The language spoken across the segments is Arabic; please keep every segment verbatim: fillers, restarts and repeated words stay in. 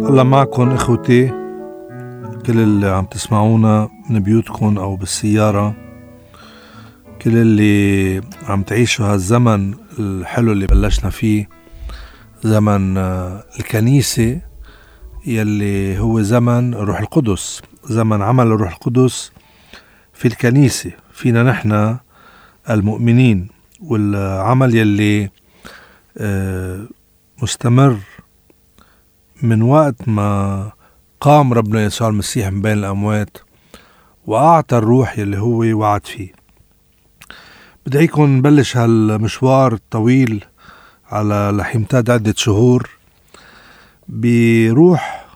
الله معكم إخوتي، كل اللي عم تسمعونا من بيوتكم أو بالسيارة، كل اللي عم تعيشوا هالزمن الحلو اللي بلشنا فيه، زمن الكنيسة يلي هو زمن الروح القدس، زمن عمل الروح القدس في الكنيسة فينا نحن المؤمنين، والعمل يلي مستمر من وقت ما قام ربنا يسوع المسيح من بين الأموات وأعطى الروح يلي هو وعد فيه. بدعيكم نبلش هالمشوار الطويل على رح يمتد عدة شهور بروح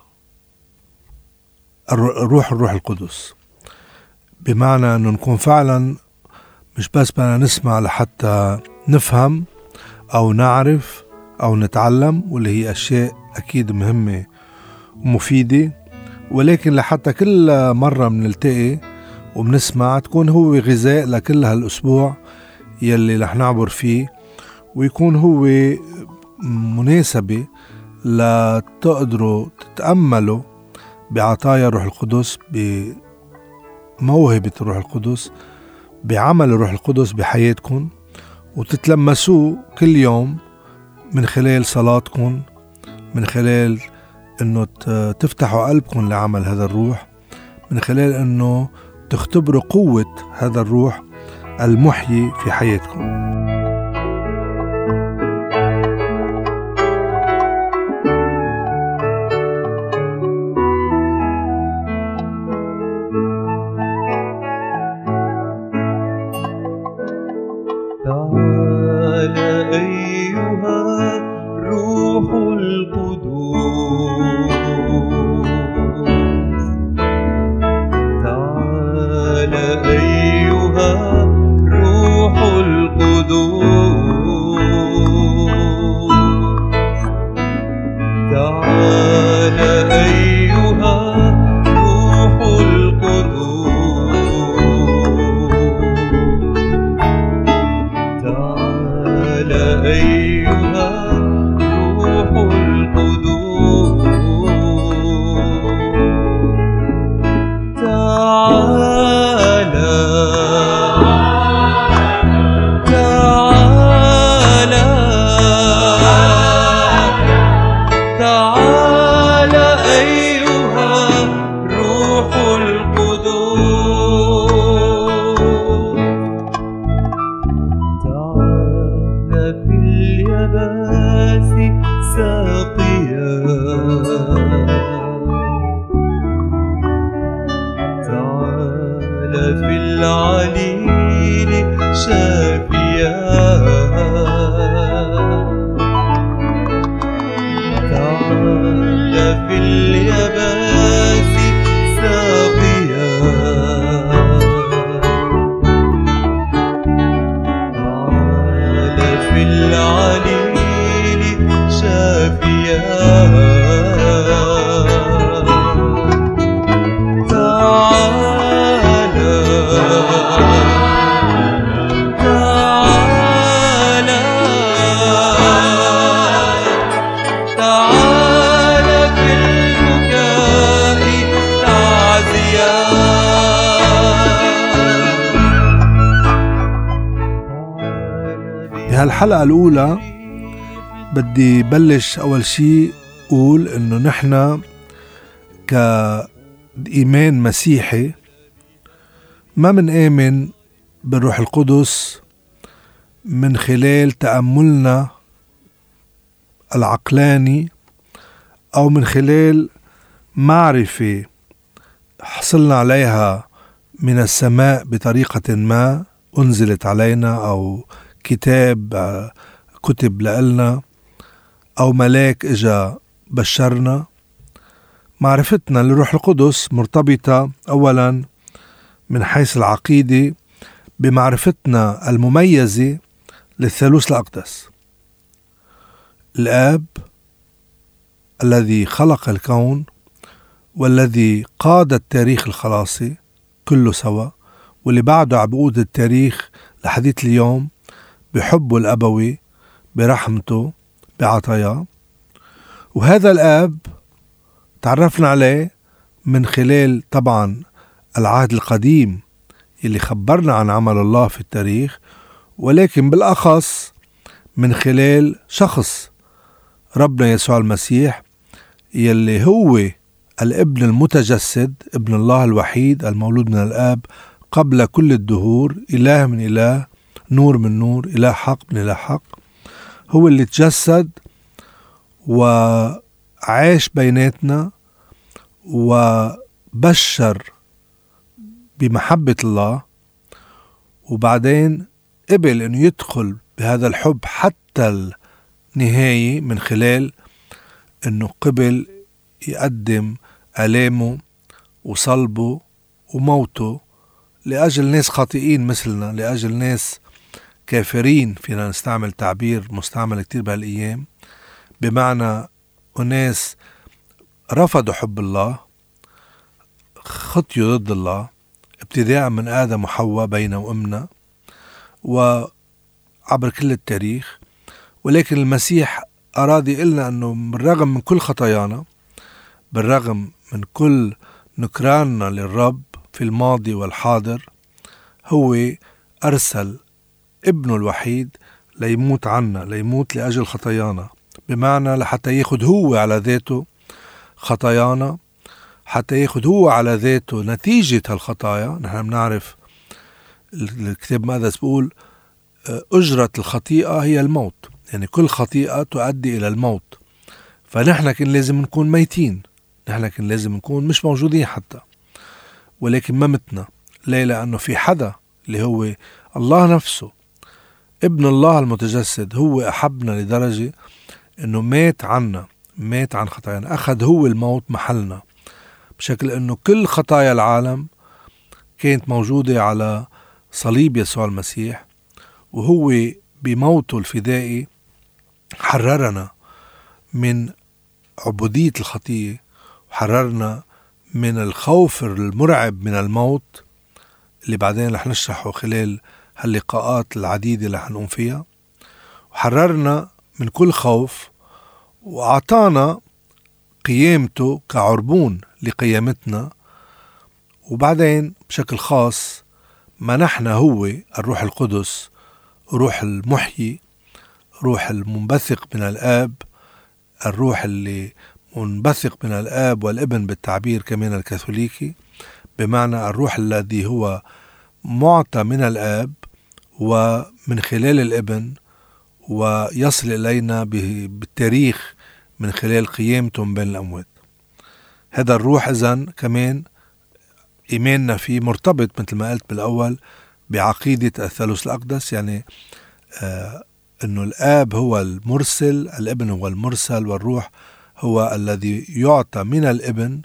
الروح الروح القدس، بمعنى أنه نكون فعلا مش بس بدنا نسمع لحتى نفهم أو نعرف أو نتعلم، واللي هي أشياء أكيد مهمة ومفيدة، ولكن لحتى كل مرة منلتقي وبنسمع تكون هو غذاء لكل هالأسبوع يلي رح نعبر فيه، ويكون هو مناسبة لتقدروا تتأملوا بعطايا الروح القدس، بموهبة الروح القدس، بعمل الروح القدس بحياتكم، وتتلمسوه كل يوم من خلال صلاتكم، من خلال انه تفتحوا قلبكم لعمل هذا الروح، من خلال انه تختبروا قوة هذا الروح المحيي في حياتكم. بهالحلقة الأولى بدي بلش أول شيء أقول إنه نحن كإيمان مسيحي ما من آمن بالروح القدس من خلال تأملنا العقلاني أو من خلال معرفة حصلنا عليها من السماء بطريقة ما أنزلت علينا، أو كتاب كتب لنا، أو ملاك إجا بشرنا. معرفتنا للروح القدس مرتبطة أولا من حيث العقيدة بمعرفتنا المميزة للثالوث الأقدس، الآب الذي خلق الكون والذي قاد التاريخ الخلاصي كله سوا، واللي بعده عبقود التاريخ لحديث اليوم بحبه الأبوي، برحمته، بعطاياه. وهذا الآب تعرفنا عليه من خلال طبعا العهد القديم اللي خبرنا عن عمل الله في التاريخ، ولكن بالأخص من خلال شخص ربنا يسوع المسيح يلي هو الابن المتجسد، ابن الله الوحيد المولود من الآب قبل كل الدهور، إله من إله، نور من نور، إله حق من إله حق. هو اللي تجسد وعاش بيناتنا وبشر بمحبة الله، وبعدين قبل أنه يدخل بهذا الحب حتى النهاية من خلال أنه قبل يقدم آلامه وصلبه وموته لأجل ناس خاطئين مثلنا، لأجل ناس كافرين، فينا نستعمل تعبير مستعمل كتير بهالأيام، بمعنى أناس رفضوا حب الله، خطيوا ضد الله، ابتداء من آدم وحواء بينا وأمنا وعبر كل التاريخ. ولكن المسيح أراد يقلنا أنه بالرغم من كل خطايانا، بالرغم من كل نكراننا للرب في الماضي والحاضر، هو أرسل ابنه الوحيد ليموت عنا، ليموت لأجل خطايانا، بمعنى لحتى ياخد هو على ذاته خطايانا، حتى ياخد هو على ذاته نتيجة هالخطايا. نحن بنعرف الكتاب المقدس بيقول أجرة الخطيئة هي الموت، يعني كل خطيئة تؤدي إلى الموت. فنحن كان لازم نكون ميتين، نحن كان لازم نكون مش موجودين حتى، ولكن ما متنا. ليه؟ لأنه في حدا اللي هو الله نفسه، ابن الله المتجسد، هو أحبنا لدرجة أنه مات عنا، مات عن خطايانا، أخذ هو الموت محلنا، بشكل أنه كل خطايا العالم كانت موجودة على صليب يسوع المسيح، وهو بموته الفدائي حررنا من عبودية الخطية، وحررنا من الخوف المرعب من الموت اللي بعدين رح نشرحه خلال هاللقاءات العديدة اللي رح نقوم فيها، وحررنا من كل خوف، وأعطانا قيامته كعربون لقيامتنا. وبعدين بشكل خاص منحنا هو الروح القدس، روح المحيي، روح المنبثق من الآب، الروح اللي منبثق من الآب والابن بالتعبير كمان الكاثوليكي، بمعنى الروح الذي هو معطى من الآب ومن خلال الابن ويصل إلينا بالتاريخ من خلال قيامته من بين الأموات. هذا الروح إذن كمان إيماننا فيه مرتبط مثل ما قلت بالأول بعقيدة الثالوث الأقدس، يعني آه أنه الآب هو المرسل، الابن هو المرسل، والروح هو الذي يعطى من الابن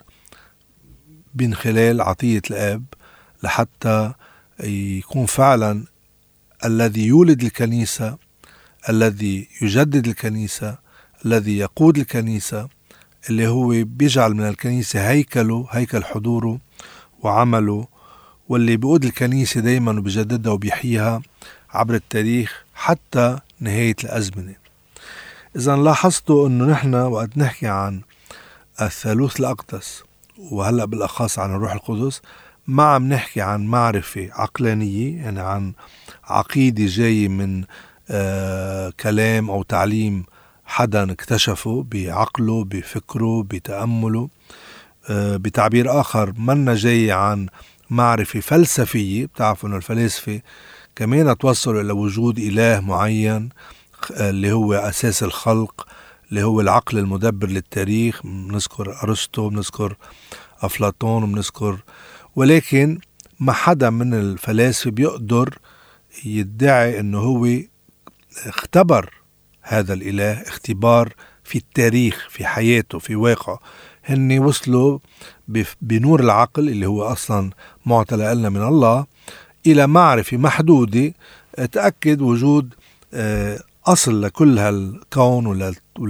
من خلال عطية الآب لحتى يكون فعلا الذي يولد الكنيسة، الذي يجدد الكنيسة، الذي يقود الكنيسة، اللي هو بيجعل من الكنيسة هيكله، هيكل حضوره وعمله، واللي بيقود الكنيسة دايما وبيجددها وبيحييها عبر التاريخ حتى نهاية الأزمنة. إذا لاحظتوا أنه نحن وقت نحكي عن الثالوث الأقدس وهلأ بالأخص عن الروح القدس، ما عم نحكي عن معرفة عقلانية، يعني عن عقيدة جاية من آه كلام أو تعليم حدا اكتشفه بعقله، بفكره، بتأمله. آه بتعبير آخر منا جاي عن معرفة فلسفية. بتعرفوا أنه الفلاسفة كمان توصلوا إلى وجود إله معين اللي هو أساس الخلق، اللي هو العقل المدبر للتاريخ. بنذكر أرسطو، بنذكر أفلاطون، بنذكر، ولكن ما حدا من الفلاسفة بيقدر يدعي أنه هو اختبر هذا الإله اختبار في التاريخ، في حياته، في واقعه. هن وصلوا بنور العقل اللي هو أصلا معطى لنا من الله إلى معرفة محدودة تأكد وجود أصل لكل هالكون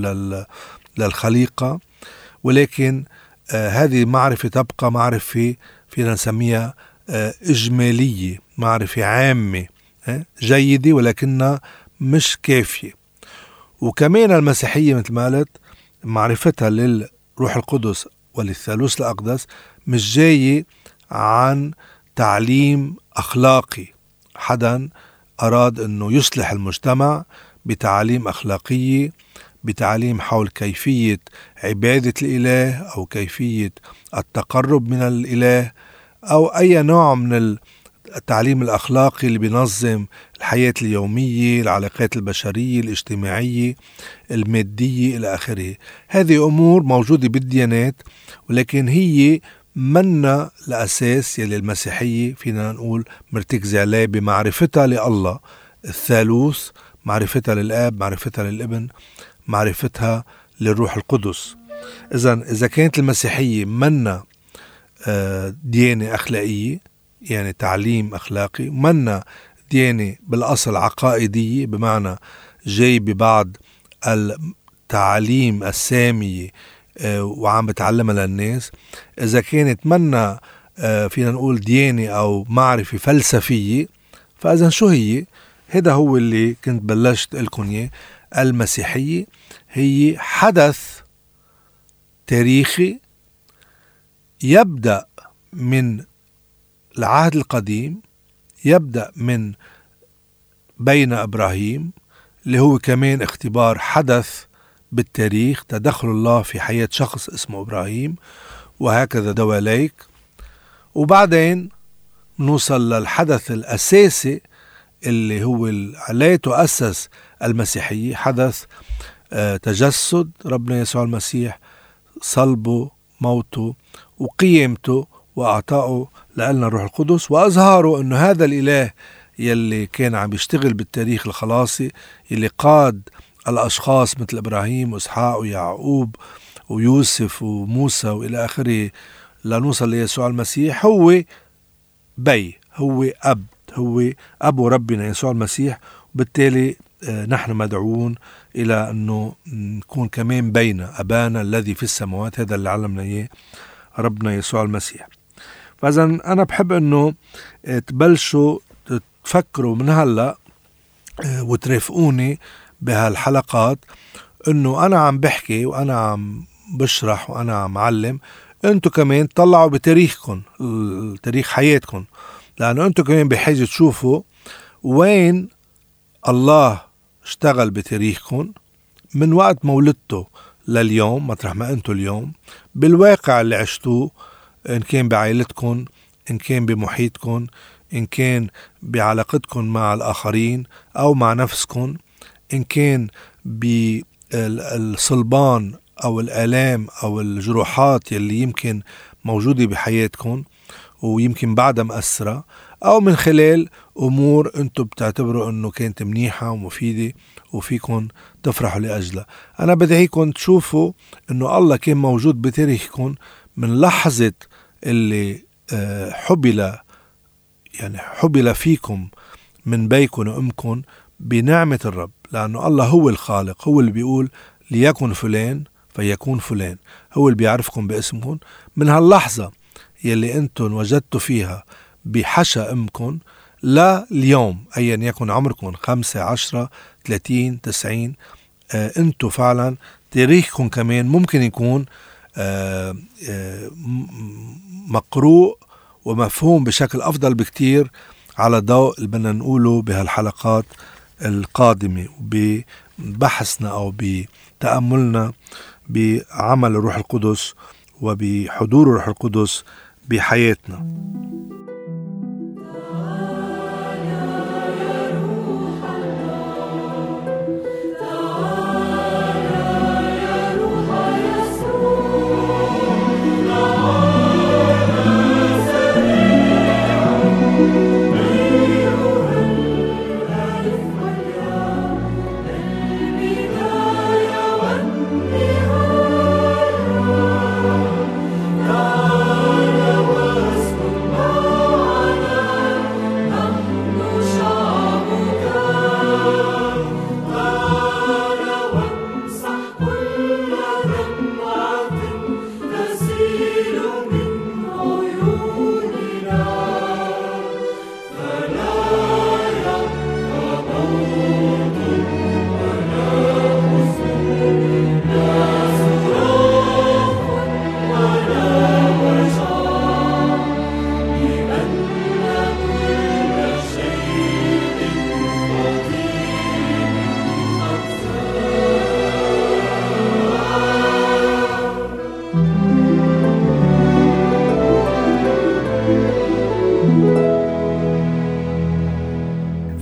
وللخليقة، ولكن هذه معرفة تبقى معرفة فينا نسميها إجمالية، معرفة عامة جيدة ولكنها مش كافية. وكمان المسيحية مثل ما قلت معرفتها للروح القدس وللثالوث الأقدس مش جاي عن تعليم أخلاقي. حدا أراد أنه يصلح المجتمع بتعليم أخلاقية، بتعليم حول كيفية عبادة الإله أو كيفية التقرب من الإله أو أي نوع من التعليم الأخلاقي اللي بينظم الحياة اليومية، العلاقات البشرية، الاجتماعية، المادية إلى آخره. هذه أمور موجودة بالديانات، ولكن هي منا الأساس يلي المسيحية فينا نقول مرتكزة عليه بمعرفتها لله الثالوث، معرفتها للآب، معرفتها للابن، معرفتها للروح القدس. إذن إذا كانت المسيحية منا ديانة أخلاقية، يعني تعليم أخلاقي، منا ديانة بالأصل عقائدية، بمعنى جاي ببعض التعليم السامية وعم بتعلمها للناس، إذا كانت منا فينا نقول ديانة أو معرفة فلسفية، فإذن شو هي؟ هذا هو اللي كنت بلشت لكم إياه. المسيحية هي حدث تاريخي يبدأ من العهد القديم، يبدأ من بين إبراهيم، اللي هو كمان اختبار حدث بالتاريخ، تدخل الله في حياة شخص اسمه إبراهيم، وهكذا دواليك. وبعدين نوصل للحدث الأساسي اللي هو عليه تؤسس المسيحية، حدث تجسد ربنا يسوع المسيح، صلبه، موته، وقيمته، وأعطائه لنا الروح القدس، وأظهاره أنه هذا الإله يلي كان عم يشتغل بالتاريخ الخلاصي، يلي قاد الأشخاص مثل إبراهيم وإسحاق ويعقوب ويوسف وموسى وإلى آخره لنوصل ليسوع المسيح، هو بي، هو أب، هو أبو ربنا يسوع المسيح. وبالتالي نحن مدعوون إلى أنه نكون كمان بين أبانا الذي في السماوات، هذا اللي علمنا إياه ربنا يسوع المسيح. فإذا أنا بحب أنه تبلشوا تفكروا من هلأ وترافقوني بهالحلقات، أنه أنا عم بحكي وأنا عم بشرح وأنا عم علم، أنتوا كمان طلعوا بتاريخكم، تاريخ حياتكم، لأنه أنتوا كمان بحاجة تشوفوا وين الله اشتغل بتاريخكم من وقت مولدته لليوم، مطرح ما أنتوا اليوم، بالواقع اللي عشتوه، إن كان بعائلتكم، إن كان بمحيطكم، إن كان بعلاقتكم مع الآخرين أو مع نفسكم، إن كان بالصلبان أو الآلام أو الجروحات يلي يمكن موجودة بحياتكم ويمكن بعدها مأثرة، أو من خلال أمور أنتم بتعتبروا أنه كانت منيحة ومفيدة وفيكم تفرحوا لأجلها. أنا بدعيكم تشوفوا أنه الله كان موجود بتاريخكم من لحظة اللي حبل يعني حبل فيكم من بيكم وأمكم بنعمة الرب، لأنه الله هو الخالق، هو اللي بيقول ليكن فلان فيكون فلان، هو اللي بيعرفكم باسمكم. من هاللحظة يلي أنتم وجدتوا فيها بحشا أمكم لا اليوم، أيا يكن عمركم خمسة، عشرة، ثلاثين، تسعين، آه أنتم فعلا تاريخكم كمان ممكن يكون آه آه مقروء ومفهوم بشكل أفضل بكتير على ضوء اللي بدنا نقوله بهالحلقات القادمة، ببحثنا أو بتأملنا بعمل الروح القدس وبحضور الروح القدس بحياتنا. Oh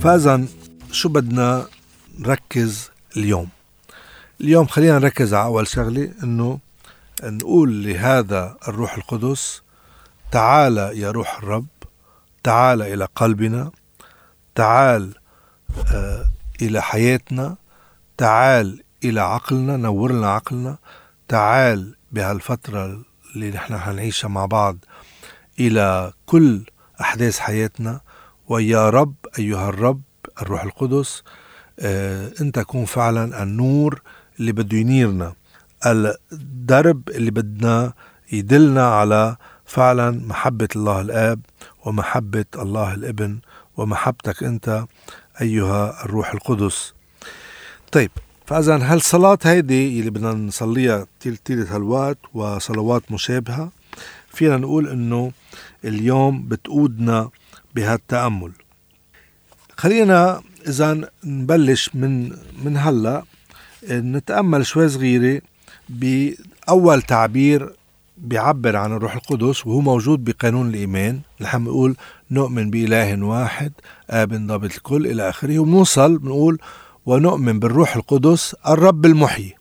فإذا شو بدنا نركز اليوم؟ اليوم خلينا نركز على أول شغلة، إنه نقول لهذا الروح القدس: تعال يا روح الرب، تعال إلى قلبنا، تعال آه إلى حياتنا، تعال إلى عقلنا، نور لنا عقلنا، تعال بهالفترة اللي نحن هنعيشها مع بعض إلى كل أحداث حياتنا. ويا رب أيها الرب الروح القدس، آه أنت كون فعلا النور اللي بده ينيرنا، الدرب اللي بدنا يدلنا على فعلا محبة الله الآب ومحبة الله الابن ومحبتك أنت أيها الروح القدس. طيب، فإذا هالصلاة هيدي اللي بدنا نصليها طيلة هالوقت وصلوات مشابهة، فينا نقول إنه اليوم بتقودنا بهالتأمل. خلينا إذا نبلش من من هلأ نتأمل شوي صغيرة بأول تعبير بيعبر عن الروح القدس، وهو موجود بقانون الإيمان. نحن بنقول نؤمن بإله واحد آب ضابط الكل إلى آخره، ونوصل بنقول ونؤمن بالروح القدس الرب المحيي.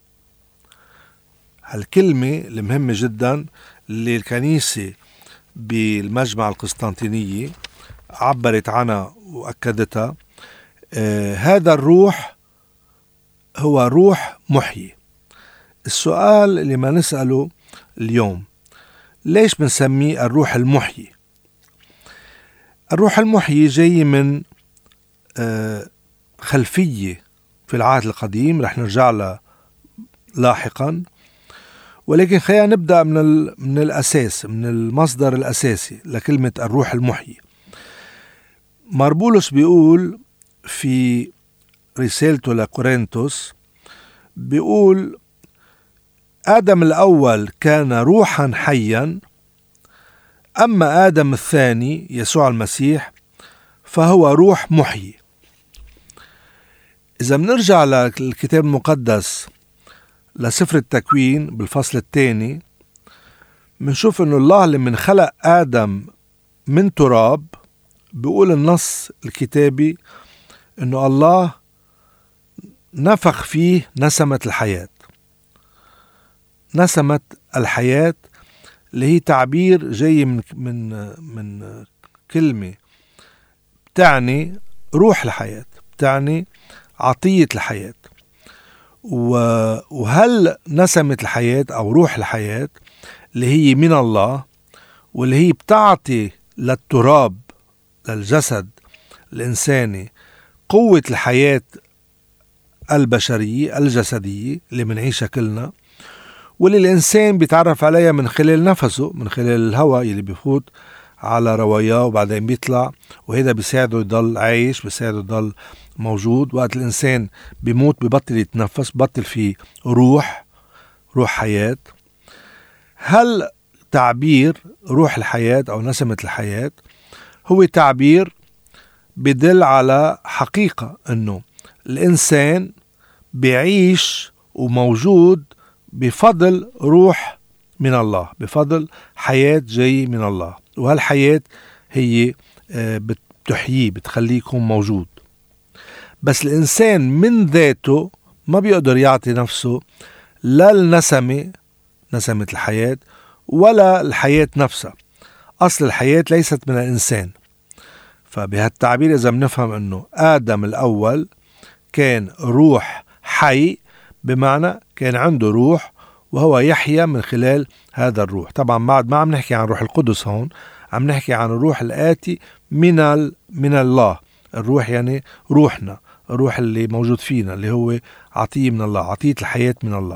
هالكلمة المهمة جدا اللي الكنيسة بالمجمع القسطنطينية عبرت عنها وأكدتها. آه هذا الروح هو روح محيي. السؤال اللي ما نسأله اليوم: ليش بنسميه الروح المحيي؟ الروح المحيي جاي من آه خلفية في العهد القديم، رح نرجع لها لاحقا، ولكن خلينا نبدأ من, من الأساس، من المصدر الأساسي لكلمة الروح المحيي. ماربولس بيقول في رسالته لكورنثوس، بيقول: آدم الأول كان روحا حيا، أما آدم الثاني يسوع المسيح فهو روح محيي. إذا بنرجع للكتاب المقدس لسفر التكوين بالفصل الثاني، بنشوف إنه الله اللي من خلق آدم من تراب، بيقول النص الكتابي إنه الله نفخ فيه نسمة الحياة. نسمة الحياة اللي هي تعبير جاي من من من كلمة بتعني روح الحياة، بتعني عطية الحياة. وهل نسمة الحياة أو روح الحياة اللي هي من الله، واللي هي بتعطي للتراب، للجسد الإنساني، قوة الحياة البشرية الجسدية اللي منعيشها كلنا، واللي الإنسان بيتعرف عليها من خلال نفسه، من خلال الهواء اللي بيفوت على رواياه وبعدين بيطلع، وهذا بيساعده يضل عايش، بيساعده يضل موجود. وقت الإنسان بيموت ببطل يتنفس، ببطل فيه روح روح حياة. هل تعبير روح الحياة أو نسمة الحياة هو تعبير بدل على حقيقة أنه الإنسان بيعيش وموجود بفضل روح من الله، بفضل حياة جاي من الله، وهالحياة هي بتحييه، بتخليه يكون موجود. بس الإنسان من ذاته ما بيقدر يعطي نفسه لا النسمة، نسمة الحياة، ولا الحياة نفسها. أصل الحياة ليست من الإنسان. فبهالتعبير إذا بنفهم أنه آدم الأول كان روح حي، بمعنى كان عنده روح وهو يحيا من خلال هذا الروح. طبعا بعد ما عم نحكي عن روح القدس هون، عم نحكي عن الروح الآتي من من الله. الروح يعني روحنا، الروح اللي موجود فينا، اللي هو عطية من الله، عطية الحياة من الله.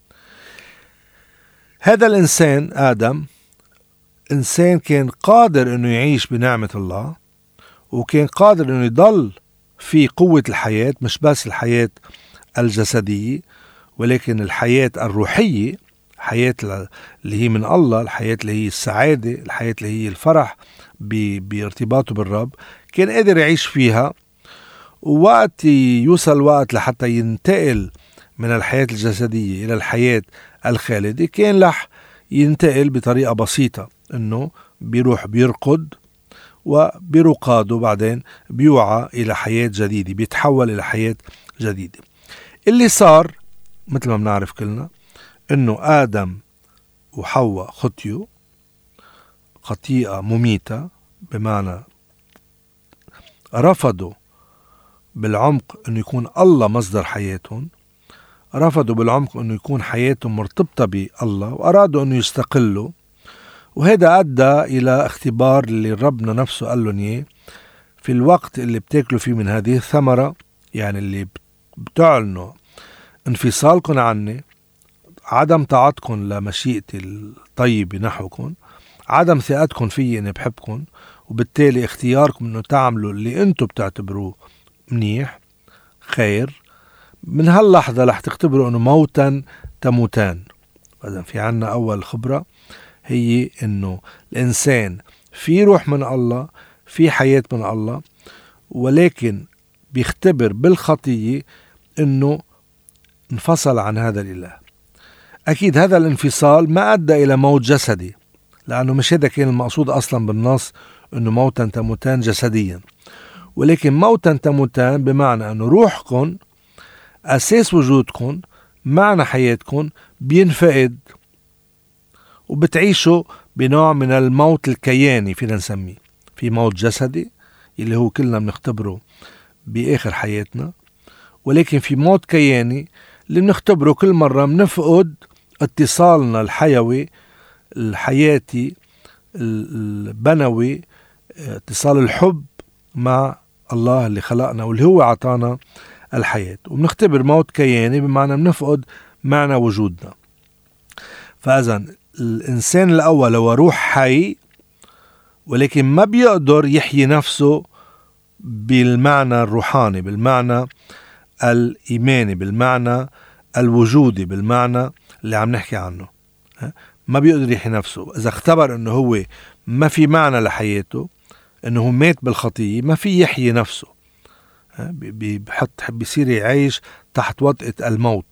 هذا الإنسان آدم إنسان كان قادر إنه يعيش بنعمة الله، وكان قادر إنه يضل في قوة الحياة، مش بس الحياة الجسدية ولكن الحياة الروحية، الحياة اللي هي من الله، الحياة اللي هي السعادة، الحياة اللي هي الفرح بارتباطه بالرب، كان قادر يعيش فيها. ووقت يوصل وقت لحتى ينتقل من الحياة الجسدية إلى الحياة الخالدة، كان لح ينتقل بطريقة بسيطة، إنه بيروح بيرقد وبرقاده بعدين بيوعى إلى حياة جديدة، بيتحول إلى حياة جديدة. اللي صار مثل ما بنعرف كلنا إنه آدم وحواء خطيوا خطيئة مميتة، بمعنى رفضوا بالعمق أنه يكون الله مصدر حياتهم، رفضوا بالعمق أنه يكون حياتهم مرتبطة بالله، وأرادوا أنه يستقلوا. وهذا أدى إلى اختبار اللي ربنا نفسه قال لهم إياه في الوقت اللي بتاكلوا فيه من هذه الثمرة، يعني اللي بتعلنوا انفصالكم عني، عدم طاعتكم لمشيئتي الطيبة نحوكم، عدم ثقتكم فيي اني بحبكم، وبالتالي اختياركم انه تعملوا اللي انتم بتعتبروه منيح خير، من هاللحظة رح تختبروا انه موتا تموتان. إذن في عنا اول خبرة هي انه الانسان في روح من الله، في حياة من الله، ولكن بيختبر بالخطية انه انفصل عن هذا الاله. اكيد هذا الانفصال ما ادى الى موت جسدي، لأنه مش هذا كان المقصود أصلا بالنص أنه موتا تموتان جسديا، ولكن موتا تموتان بمعنى أنه روحكم أساس وجودكم معنى حياتكم بينفقد، وبتعيشوا بنوع من الموت الكياني فينا نسميه. في موت جسدي اللي هو كلنا بنختبره بآخر حياتنا، ولكن في موت كياني اللي بنختبره كل مرة بنفقد اتصالنا الحيوي الحياتي البنوي، اتصال الحب مع الله اللي خلقنا واللي هو عطانا الحياة، وبنختبر موت كياني بمعنى بنفقد معنى وجودنا. فإذن الإنسان الأول هو روح حي، ولكن ما بيقدر يحيي نفسه بالمعنى الروحاني، بالمعنى الإيماني، بالمعنى الوجودي، بالمعنى اللي عم نحكي عنه. ما بيقدر يحيي نفسه. إذا اختبر أنه هو ما في معنى لحياته، أنه هو مات بالخطية، ما في يحيي نفسه، بيحط بيصير يعيش تحت وطئة الموت.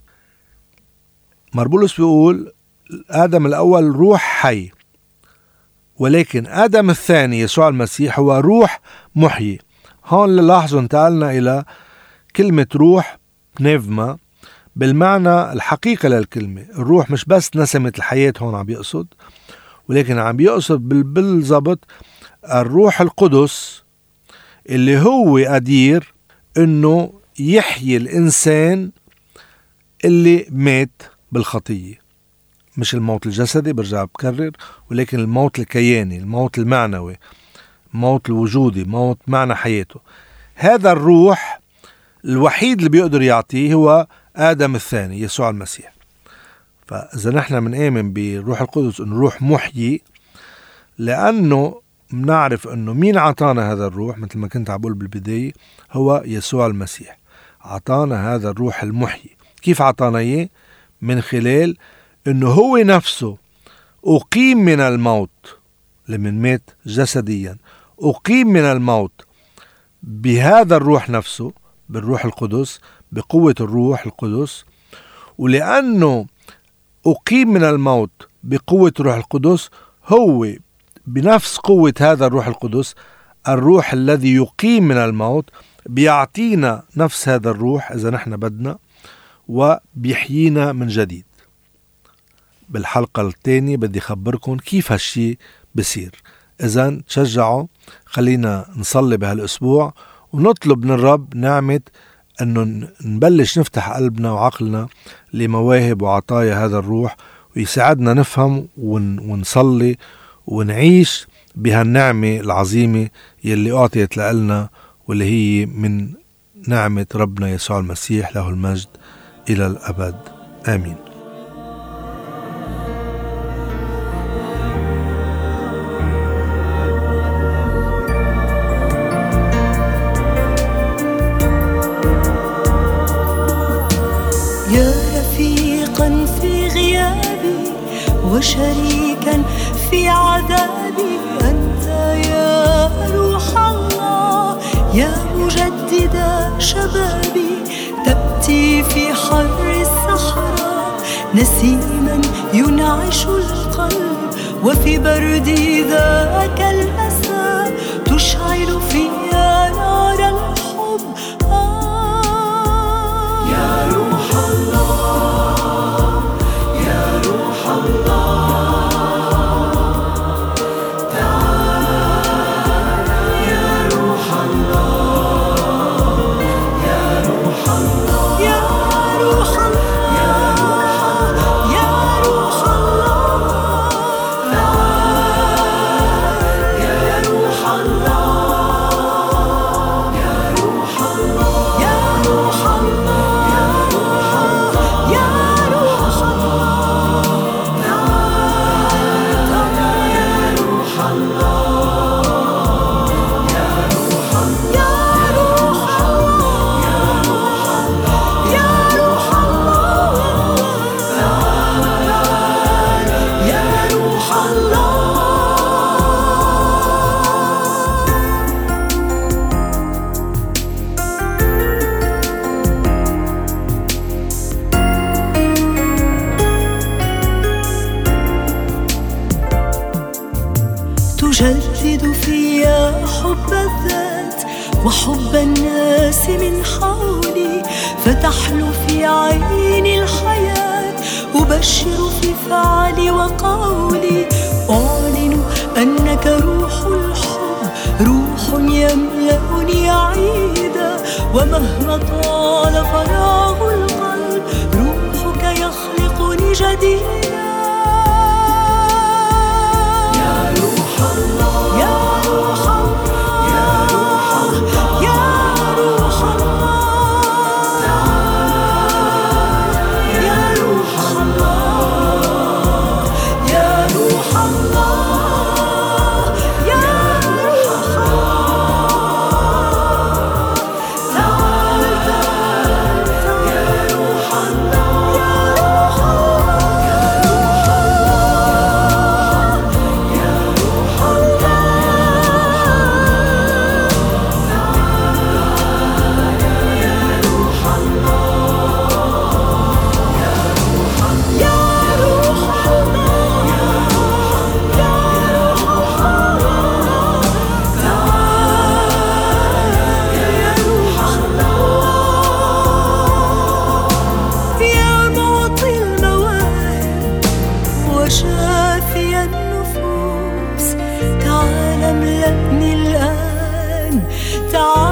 مربولس بيقول آدم الأول روح حي، ولكن آدم الثاني يسوع المسيح هو روح محيي. هون لاحظوا انتقلنا إلى كلمة روح نيفما بالمعنى الحقيقة للكلمة. الروح مش بس نسمة الحياة هون عم بيقصد، ولكن عم بيقصد بالضبط الروح القدس اللي هو قدير انه يحيي الانسان اللي مات بالخطية. مش الموت الجسدي برجع بكرر، ولكن الموت الكياني، الموت المعنوي، الموت الوجودي، موت معنى حياته. هذا الروح الوحيد اللي بيقدر يعطيه هو آدم الثاني يسوع المسيح. فإذا نحن منآمن بالروح القدس إنه روح محيي، لأنه منعرف إنه مين عطانا هذا الروح. مثل ما كنت عبقول بالبداية، هو يسوع المسيح عطانا هذا الروح المحيي. كيف عطانا إياه؟ من خلال إنه هو نفسه أقيم من الموت، لمن مات جسديا أقيم من الموت بهذا الروح نفسه، بالروح القدس، بقوة الروح القدس. ولأنه أقيم من الموت بقوة الروح القدس، هو بنفس قوة هذا الروح القدس، الروح الذي يقيم من الموت، بيعطينا نفس هذا الروح إذا نحن بدنا، وبيحيينا من جديد. بالحلقة الثانية بدي خبركم كيف هالشي بصير. إذن تشجعوا، خلينا نصلي بهالأسبوع ونطلب من الرب نعمة أنه نبلش نفتح قلبنا وعقلنا لمواهب وعطايا هذا الروح، ويساعدنا نفهم ونصلي ونعيش بهالنعمة العظيمة يلي أعطيت لنا، واللي هي من نعمة ربنا يسوع المسيح، له المجد إلى الأبد. آمين. يا رفيقا في غيابي وشريكا في عذابي، أنت يا روح الله يا مجدد شبابي، تأتي في حر الصحراء نسيما ينعش القلب، وفي برد ذاك المساء تشعل فيا نار الحب. آه يا روح الله، يا روح الله، تعال يا روح الله، يا روح الله، يا روح الله، يا روح الله، تعال يا روح الله، يا روح الله، يا روح الله، يا روح الله، تعال يا روح الله، يا روح الله، يا روح الله، يا روح الله، تعال يا روح الله. تجدد فيا حب الذات وحب الناس من حولي، فتحلو في عيني الحياة، أبشر في فعلي وقولي، أعلن أنك روح الحب، روح يملأني عيدا، ومهما طال فراغ القلب روحك يخلقني جديدا. شافي النفوس، تعال املأني الآن، تعال